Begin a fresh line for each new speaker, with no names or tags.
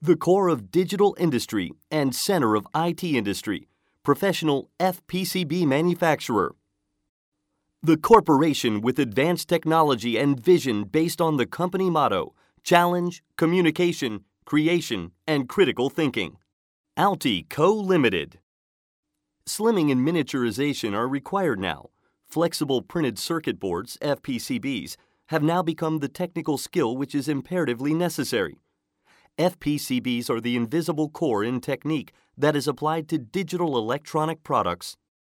The core of digital industry and center of IT industry, professional FPCB manufacturer. The corporation with advanced technology and vision based on the company motto, challenge, communication, creation, and critical thinking. Alti Co. Limited. Slimming and miniaturization are required now. Flexible printed circuit boards, FPCBs, have now become the technical skill which is imperatively necessary. FPCBs are the invisible core in technique that is applied to digital electronic products